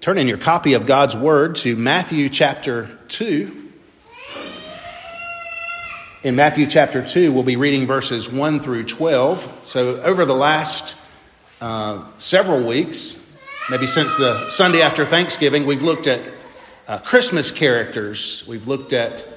Turn in your copy of God's Word to Matthew chapter 2. In Matthew chapter 2, we'll be reading verses 1 through 12. So over the last several weeks, maybe since the Sunday after Thanksgiving, we've looked at Christmas characters. We've looked at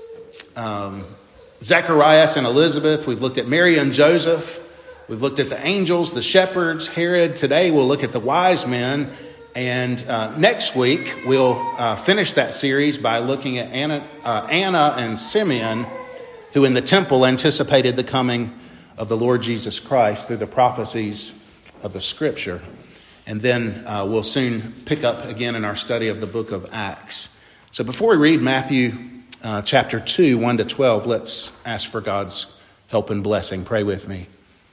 Zacharias and Elizabeth. We've looked at Mary and Joseph. We've looked at the angels, the shepherds, Herod. Today we'll look at the wise men. And next week, we'll finish that series by looking at Anna and Simeon, who in the temple anticipated the coming of the Lord Jesus Christ through the prophecies of the Scripture. And then we'll soon pick up again in our study of the book of Acts. So before we read Matthew chapter 2, 1 to 12, let's ask for God's help and blessing. Pray with me.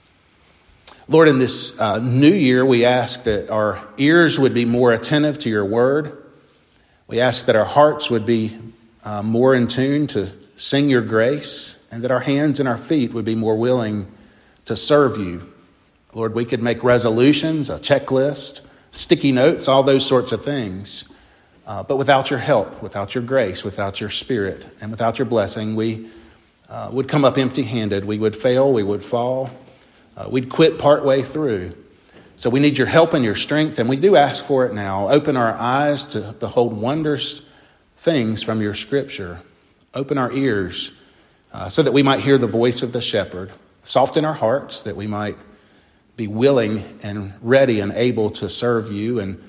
Lord, in this new year, we ask that our ears would be more attentive to your word. We ask that our hearts would be more in tune to sing your grace, and that our hands and our feet would be more willing to serve you. Lord, we could make resolutions, a checklist, sticky notes, all those sorts of things. But without your help, without your grace, without your spirit, and without your blessing, we would come up empty-handed. We would fail, we would fall. We'd quit partway through. So we need your help and your strength, and we do ask for it now. Open our eyes to behold wondrous things from your Scripture. Open our ears so that we might hear the voice of the shepherd. Soften our hearts that we might be willing and ready and able to serve you, and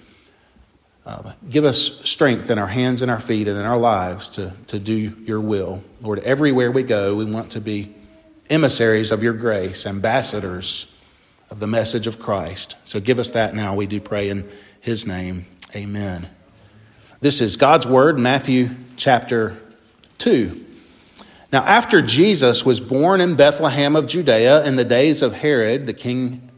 give us strength in our hands and our feet and in our lives to do your will. Lord, everywhere we go, we want to be emissaries of your grace, ambassadors of the message of Christ. So give us that now, we do pray in his name. Amen. This is God's word, Matthew chapter 2. Now, after Jesus was born in Bethlehem of Judea in the days of Herod, the king,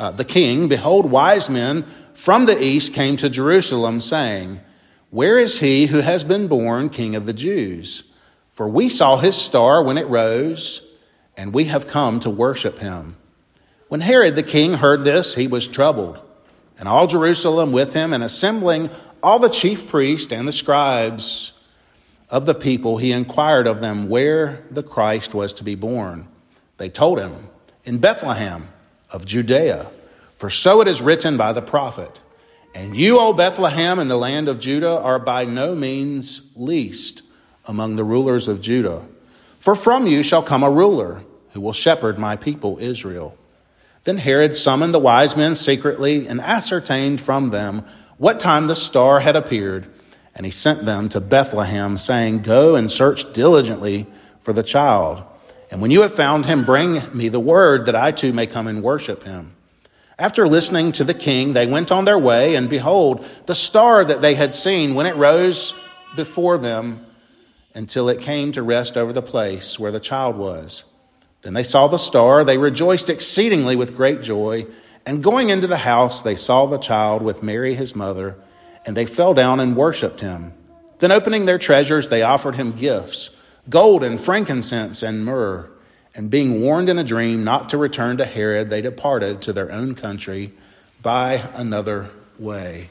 behold, wise men from the east came to Jerusalem, saying, "Where is he who has been born King of the Jews? For we saw his star when it rose, and we have come to worship him." When Herod the king heard this, he was troubled, and all Jerusalem with him, and assembling all the chief priests and the scribes of the people, he inquired of them where the Christ was to be born. They told him, "In Bethlehem of Judea, for so it is written by the prophet, and you, O Bethlehem, in the land of Judah, are by no means least among the rulers of Judah. For from you shall come a ruler who will shepherd my people Israel." Then Herod summoned the wise men secretly and ascertained from them what time the star had appeared. And he sent them to Bethlehem, saying, "Go and search diligently for the child. And when you have found him, bring me the word that I too may come and worship him." After listening to the king, they went on their way, and behold, the star that they had seen when it rose before them, until it came to rest over the place where the child was. Then they saw the star, they rejoiced exceedingly with great joy, and going into the house, they saw the child with Mary his mother, and they fell down and worshipped him. Then opening their treasures, they offered him gifts, gold and frankincense and myrrh. And being warned in a dream not to return to Herod, they departed to their own country by another way.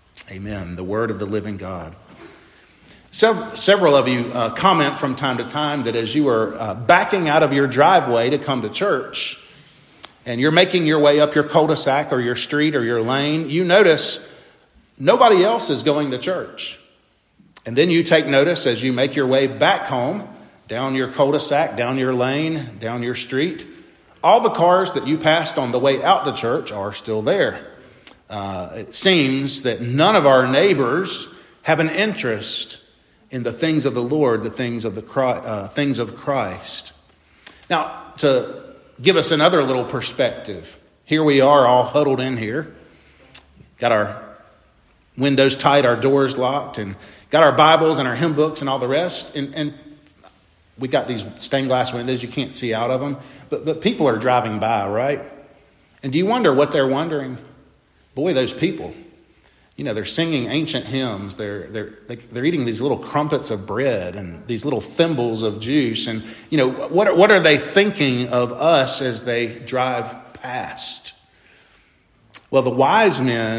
Amen. The word of the living God. Several of you comment from time to time that as you are backing out of your driveway to come to church, and you're making your way up your cul-de-sac or your street or your lane, you notice nobody else is going to church. And then you take notice as you make your way back home, down your cul-de-sac, down your lane, down your street, all the cars that you passed on the way out to church are still there. It seems that none of our neighbors have an interest in the things of the Lord, the things of Christ. Now, to give us another little perspective, here we are all huddled in here, got our windows tight, our doors locked, and got our Bibles and our hymn books and all the rest, and we got these stained glass windows, you can't see out of them, but people are driving by, right? And do you wonder what they're wondering? Boy, those people, they're singing ancient hymns. They're eating these little crumpets of bread and these little thimbles of juice. And, what are they thinking of us as they drive past? Well, the wise men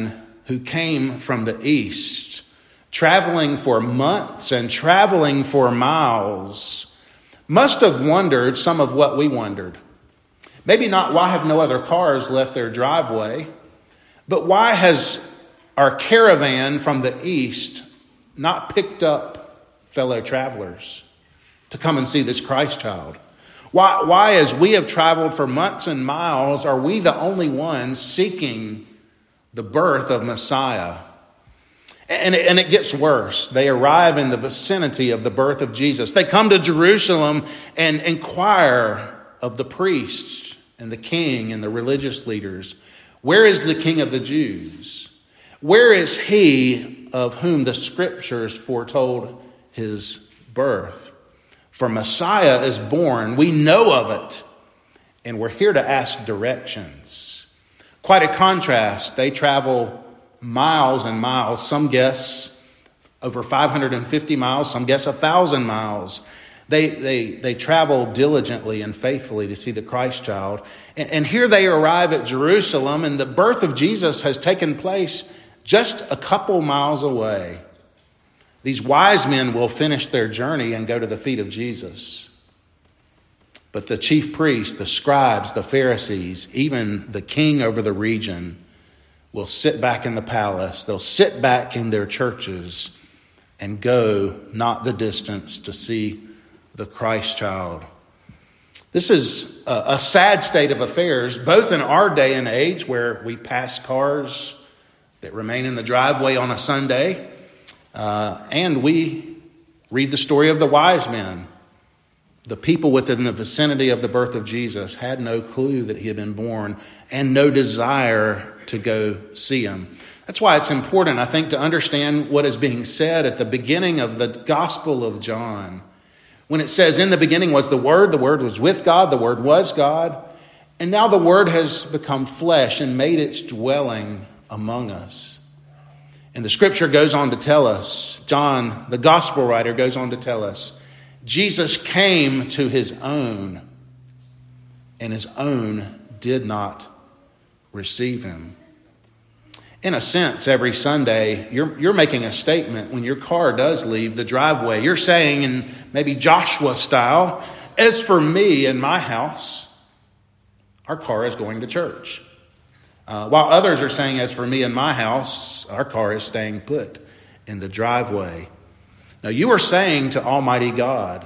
who came from the east, traveling for months and traveling for miles, must have wondered some of what we wondered. Maybe not why have no other cars left their driveway, but why has our caravan from the east not picked up fellow travelers to come and see this Christ child? Why, as we have traveled for months and miles, are we the only ones seeking the birth of Messiah? And it gets worse. They arrive in the vicinity of the birth of Jesus. They come to Jerusalem and inquire of the priests and the king and the religious leaders, where is the King of the Jews? Where is he of whom the scriptures foretold his birth? For Messiah is born. We know of it. And we're here to ask directions. Quite a contrast. They travel miles and miles. Some guess over 550 miles. Some guess 1,000 miles. They travel diligently and faithfully to see the Christ child. And here they arrive at Jerusalem, and the birth of Jesus has taken place just a couple miles away. These wise men will finish their journey and go to the feet of Jesus. But the chief priests, the scribes, the Pharisees, even the king over the region will sit back in the palace. They'll sit back in their churches and go not the distance to see the Christ child. This is a sad state of affairs, both in our day and age where we pass cars that remain in the driveway on a Sunday, and we read the story of the wise men. The people within the vicinity of the birth of Jesus had no clue that he had been born and no desire to go see him. That's why it's important, I think, to understand what is being said at the beginning of the Gospel of John. When it says, in the beginning was the Word was with God, the Word was God, and now the Word has become flesh and made its dwelling among us. And the scripture goes on to tell us, John, the gospel writer, goes on to tell us, Jesus came to his own, and his own did not receive him. In a sense, every Sunday, you're making a statement when your car does leave the driveway. You're saying, in maybe Joshua style, as for me and my house, our car is going to church. While others are saying, as for me and my house, our car is staying put in the driveway. Now, you are saying to Almighty God,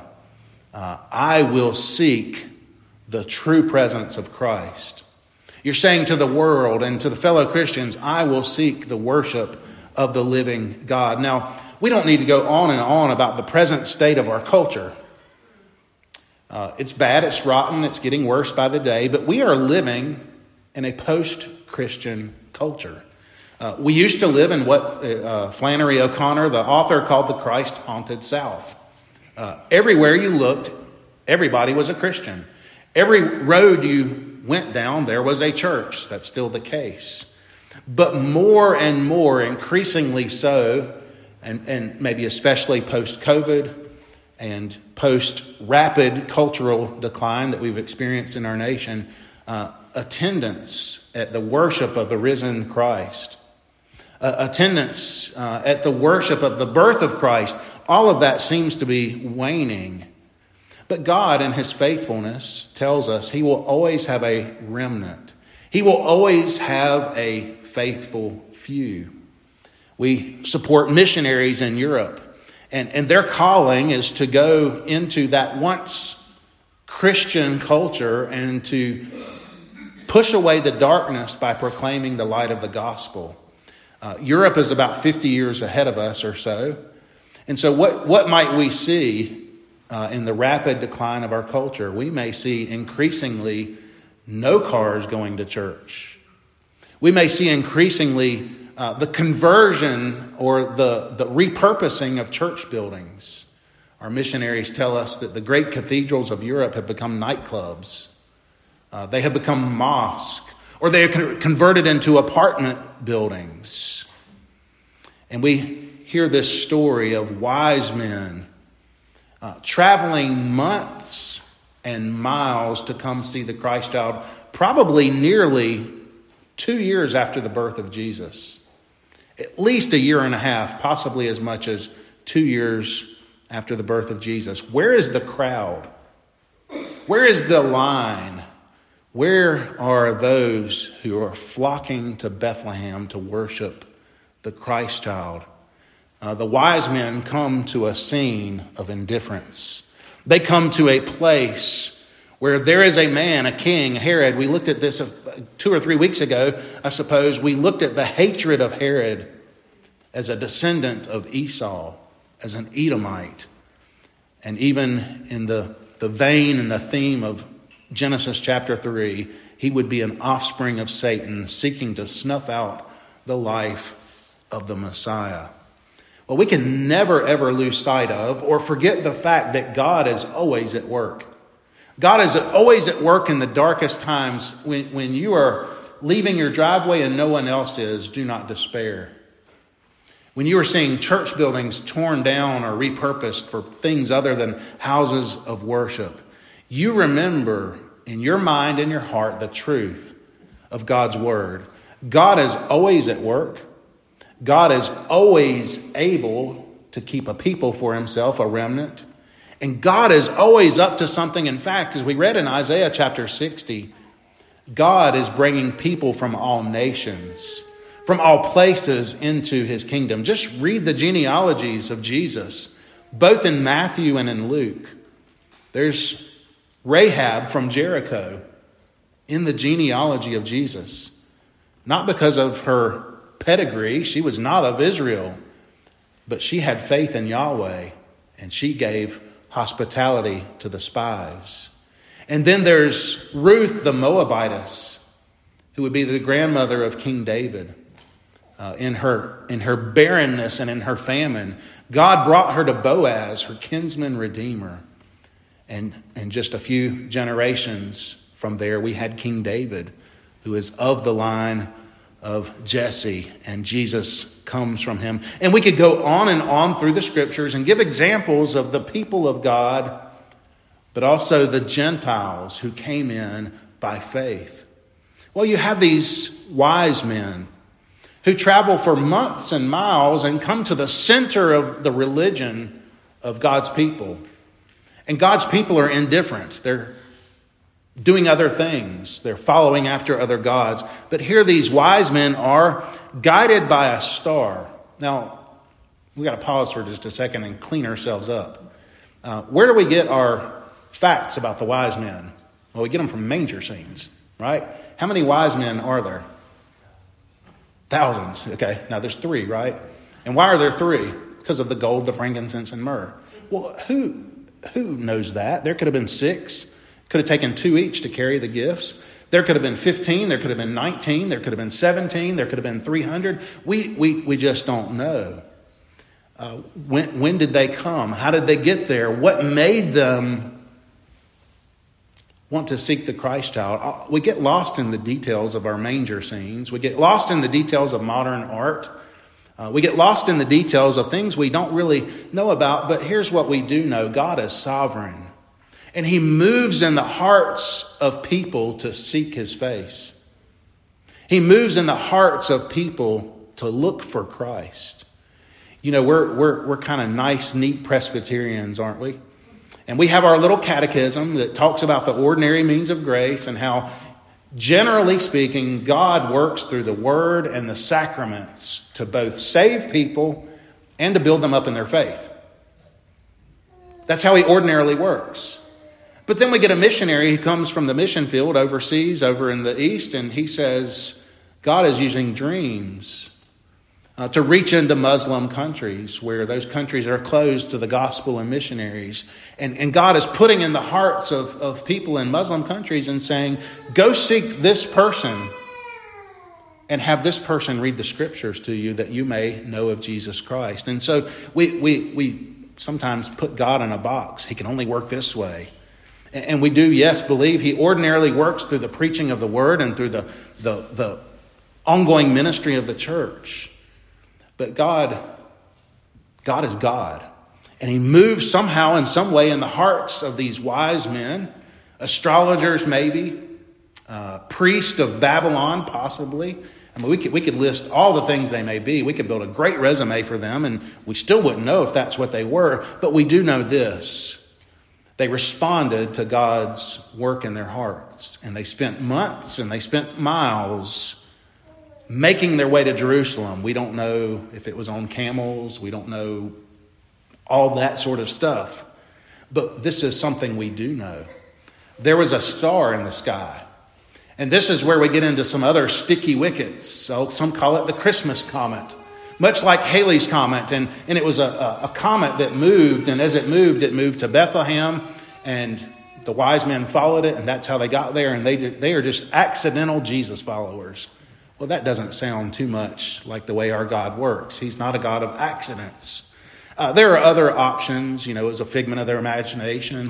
I will seek the true presence of Christ. You're saying to the world and to the fellow Christians, I will seek the worship of the living God. Now, we don't need to go on and on about the present state of our culture. It's bad, it's rotten, it's getting worse by the day, but we are living in a post-Christian culture. We used to live in what Flannery O'Connor, the author, called the Christ-haunted South. Everywhere you looked, everybody was a Christian. Every road you went down, there was a church. That's still the case. But more and more, increasingly so, and maybe especially post-COVID and post-rapid cultural decline that we've experienced in our nation, attendance at the worship of the risen Christ, attendance at the worship of the birth of Christ, all of that seems to be waning. But God, in his faithfulness, tells us he will always have a remnant. He will always have a faithful few. We support missionaries in Europe, and their calling is to go into that once Christian culture and to push away the darkness by proclaiming the light of the gospel. Europe is about 50 years ahead of us or so. And so what might we see in the rapid decline of our culture? We may see increasingly no cars going to church. We may see increasingly the conversion or the repurposing of church buildings. Our missionaries tell us that the great cathedrals of Europe have become nightclubs. They have become mosques, or they are converted into apartment buildings. And we hear this story of wise men traveling months and miles to come see the Christ child, probably nearly 2 years after the birth of Jesus. at least a year and a half, possibly as much as 2 years after the birth of Jesus. Where is the crowd? Where is the line? Where are those who are flocking to Bethlehem to worship the Christ child? The wise men come to a scene of indifference. They come to a place where there is a man, a king, Herod. We looked at this 2 or 3 weeks ago, I suppose. We looked at the hatred of Herod as a descendant of Esau, as an Edomite. And even in the vein and the theme of Genesis chapter 3, he would be an offspring of Satan seeking to snuff out the life of the Messiah. Well, we can never, ever lose sight of or forget the fact that God is always at work. God is always at work in the darkest times. When you are leaving your driveway and no one else is, do not despair. When you are seeing church buildings torn down or repurposed for things other than houses of worship, you remember in your mind and your heart the truth of God's word. God is always at work. God is always able to keep a people for himself, a remnant. And God is always up to something. In fact, as we read in Isaiah chapter 60, God is bringing people from all nations, from all places into his kingdom. Just read the genealogies of Jesus, both in Matthew and in Luke. There's Rahab from Jericho in the genealogy of Jesus. Not because of her pedigree, she was not of Israel, but she had faith in Yahweh, and she gave hospitality to the spies. And then there's Ruth the Moabitess, who would be the grandmother of King David. In her barrenness and in her famine, God brought her to Boaz, her kinsman redeemer. And just a few generations from there, we had King David, who is of the line of Jesse, and Jesus comes from him. And we could go on and on through the scriptures and give examples of the people of God, but also the Gentiles who came in by faith. Well, you have these wise men who travel for months and miles and come to the center of the religion of God's people. And God's people are indifferent. They're doing other things. They're following after other gods. But here these wise men are guided by a star. Now, we got to pause for just a second and clean ourselves up. Where do we get our facts about the wise men? Well, we get them from manger scenes, right? How many wise men are there? Thousands. Okay, now there's 3, right? And why are there 3? Because of the gold, the frankincense, and myrrh. Well, who knows that? There could have been 6. Could have taken 2 each to carry the gifts. There could have been 15. There could have been 19. There could have been 17. There could have been 300. We just don't know. When did they come? How did they get there? What made them want to seek the Christ child? We get lost in the details of our manger scenes. We get lost in the details of modern art. We get lost in the details of things we don't really know about. But here's what we do know. God is sovereign. And he moves in the hearts of people to seek his face. He moves in the hearts of people to look for Christ. You know, we're kind of nice, neat Presbyterians, aren't we? And we have our little catechism that talks about the ordinary means of grace and how, generally speaking, God works through the word and the sacraments to both save people and to build them up in their faith. That's how he ordinarily works. But then we get a missionary who comes from the mission field overseas, over in the East, and he says God is using dreams to reach into Muslim countries where those countries are closed to the gospel and missionaries. And God is putting in the hearts of people in Muslim countries and saying, go seek this person and have this person read the scriptures to you that you may know of Jesus Christ. And so we sometimes put God in a box. He can only work this way. And we do, yes, believe he ordinarily works through the preaching of the word and through the ongoing ministry of the church. But God is God. And he moves somehow in some way in the hearts of these wise men, astrologers maybe, priest of Babylon possibly, I mean, we could list all the things they may be. We could build a great resume for them, and we still wouldn't know if that's what they were. But we do know this. They responded to God's work in their hearts, and they spent months and they spent miles making their way to Jerusalem. We don't know if it was on camels. We don't know all that sort of stuff. But this is something we do know. There was a star in the sky. And this is where we get into some other sticky wickets. So some call it the Christmas comet, much like Halley's Comet. And it was a comet that moved. And as it moved to Bethlehem. And the wise men followed it. And that's how they got there. And they are just accidental Jesus followers. Well, that doesn't sound too much like the way our God works. He's not a God of accidents. There are other options. It was a figment of their imagination.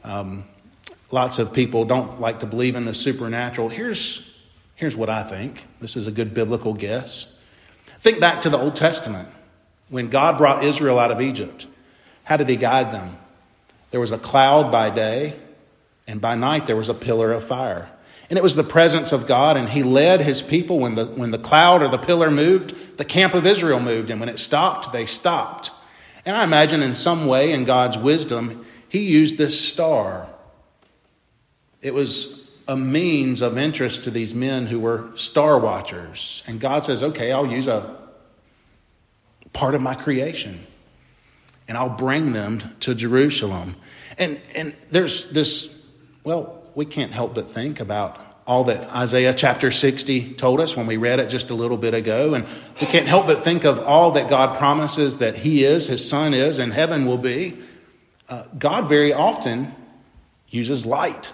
Lots of people don't like to believe in the supernatural. Here's what I think. This is a good biblical guess. Think back to the Old Testament. When God brought Israel out of Egypt, how did he guide them? There was a cloud by day, and by night there was a pillar of fire. And it was the presence of God, and he led his people. When the cloud or the pillar moved, the camp of Israel moved. And when it stopped, they stopped. And I imagine in some way, in God's wisdom, he used this star. It was a means of interest to these men who were star watchers. And God says, okay, I'll use a part of my creation. And I'll bring them to Jerusalem. And there's this, we can't help but think about all that Isaiah chapter 60 told us when we read it just a little bit ago. And we can't help but think of all that God promises that he is, his son is, and heaven will be. God very often uses light.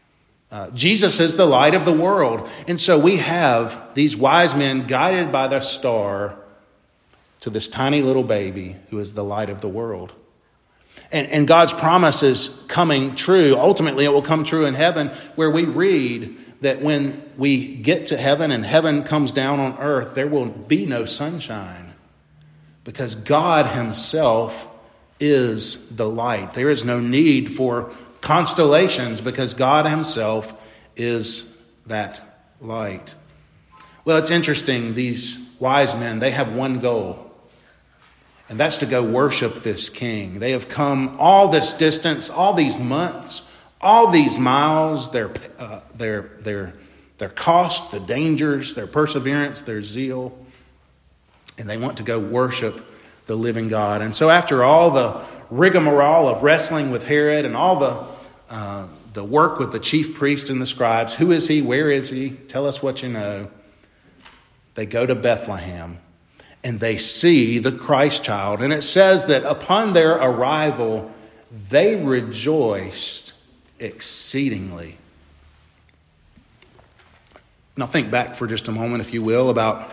Jesus is the light of the world. And so we have these wise men guided by the star to this tiny little baby who is the light of the world. And God's promise is coming true. Ultimately, it will come true in heaven, where we read that when we get to heaven and heaven comes down on earth, there will be no sunshine, because God himself is the light. There is no need for constellations, because God himself is that light. Well, it's interesting. These wise men, they have one goal. And that's to go worship this king. They have come all this distance, all these months, all these miles, their cost, the dangers, their perseverance, their zeal. And they want to go worship the living God. And so after all the rigmarole of wrestling with Herod and all the work with the chief priest and the scribes, who is he? Where is he? Tell us what you know. They go to Bethlehem. And they see the Christ child. And it says that upon their arrival, they rejoiced exceedingly. Now think back for just a moment, if you will, about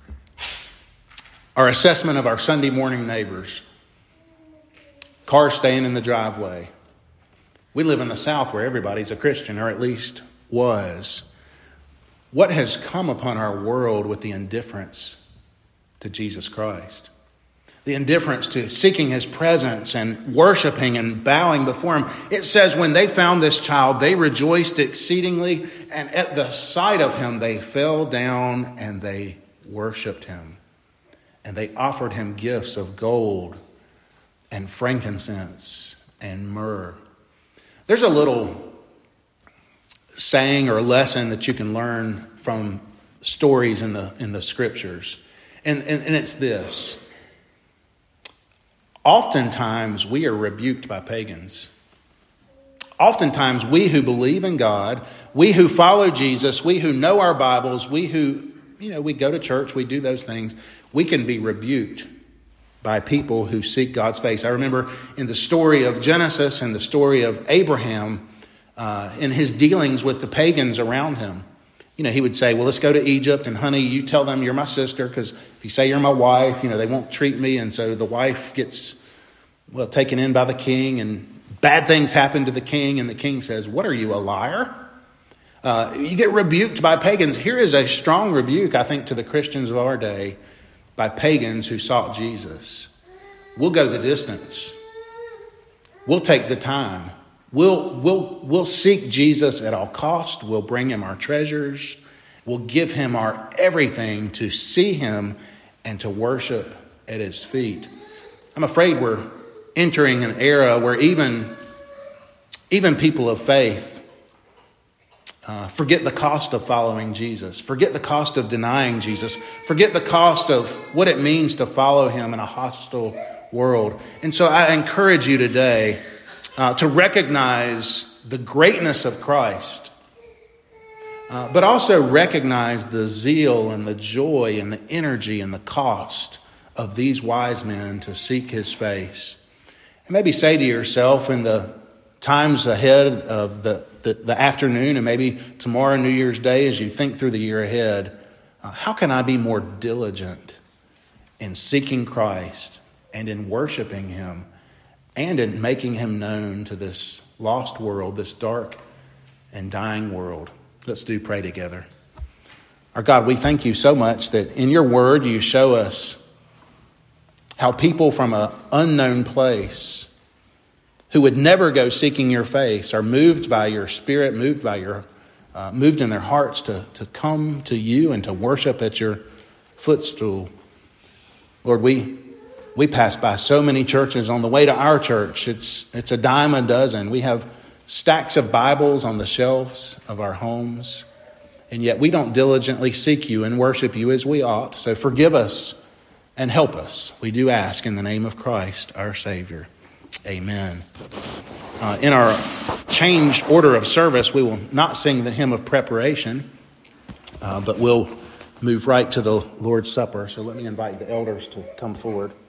our assessment of our Sunday morning neighbors. Cars staying in the driveway. We live in the South where everybody's a Christian, or at least was. What has come upon our world with the indifference to Jesus Christ? The indifference to seeking his presence and worshiping and bowing before him. It says when they found this child, they rejoiced exceedingly, and at the sight of him, they fell down and they worshiped him. And they offered him gifts of gold and frankincense and myrrh. There's a little saying or lesson that you can learn from stories in the scriptures. And it's this. Oftentimes we are rebuked by pagans. Oftentimes we who believe in God, we who follow Jesus, we who know our Bibles, we who, we go to church, we do those things, we can be rebuked by people who seek God's face. I remember in the story of Genesis and the story of Abraham, in his dealings with the pagans around him. He would say, well, let's go to Egypt, and honey, you tell them you're my sister, because if you say you're my wife, they won't treat me. And so the wife gets, taken in by the king, and bad things happen to the king. And the king says, what are you, a liar? You get rebuked by pagans. Here is a strong rebuke, I think, to the Christians of our day by pagans who sought Jesus. We'll go the distance. We'll take the time. We'll seek Jesus at all cost. We'll bring him our treasures, We'll give him our everything to see him and to worship at his feet. I'm afraid we're entering an era where even people of faith forget the cost of following Jesus, forget the cost of denying Jesus, forget the cost of what it means to follow him in a hostile world. And so I encourage you today to recognize the greatness of Christ, but also recognize the zeal and the joy and the energy and the cost of these wise men to seek his face. And maybe say to yourself in the times ahead of the afternoon and maybe tomorrow, New Year's Day, as you think through the year ahead, how can I be more diligent in seeking Christ and in worshiping him and in making him known to this lost world, this dark and dying world? Let's pray together. Our God, we thank you so much that in your word you show us how people from an unknown place who would never go seeking your face are moved by your Spirit, moved in their hearts to come to you and to worship at your footstool. Lord, we pass by so many churches on the way to our church. It's a dime a dozen. We have stacks of Bibles on the shelves of our homes, and yet we don't diligently seek you and worship you as we ought. So forgive us and help us. We do ask in the name of Christ, our Savior. Amen. In our changed order of service, we will not sing the hymn of preparation, but we'll move right to the Lord's Supper. So let me invite the elders to come forward.